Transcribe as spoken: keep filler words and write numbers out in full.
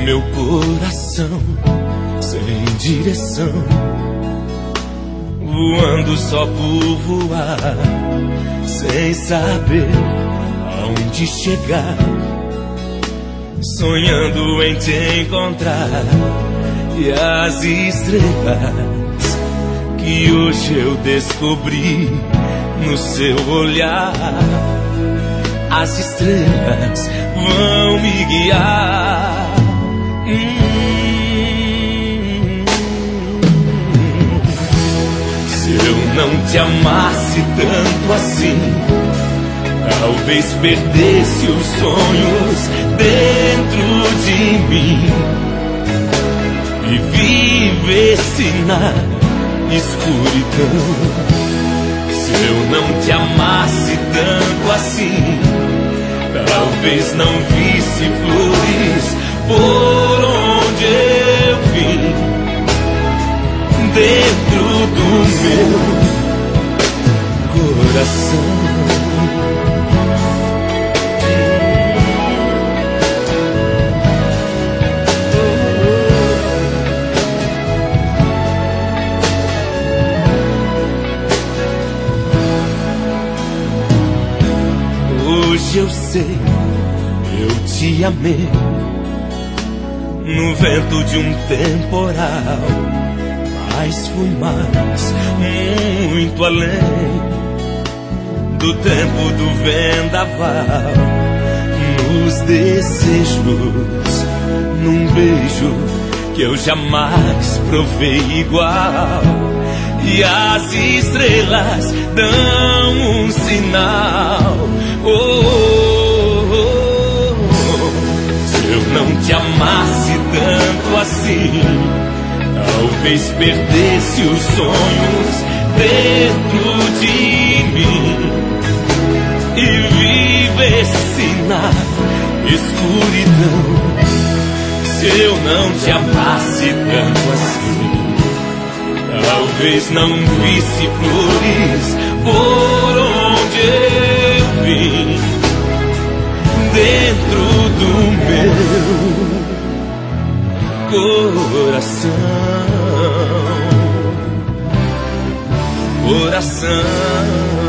meu coração sem direção, voando só por voar, sem saber aonde chegar, sonhando em te encontrar. E as estrelas que hoje eu descobri no seu olhar, as estrelas vão me guiar. Hum, se eu não te amasse tanto assim, talvez perdesse os sonhos dentro de mim e vivesse na escuridão. Se eu não te amasse tanto assim, talvez não visse flores por onde eu vim, dentro do meu coração. Hoje eu sei, eu te amei no vento de um temporal, mas fui mais, muito além do tempo do vendaval, nos desejos, num beijo que eu jamais provei igual. E as estrelas dão um sinal. Oh, oh, oh, oh. Se eu não te amasse tanto assim, talvez perdesse os sonhos dentro de mim e vivesse na escuridão. Se eu não te amasse tanto assim, talvez não visse flores por onde eu vim, dentro do meu coração, coração.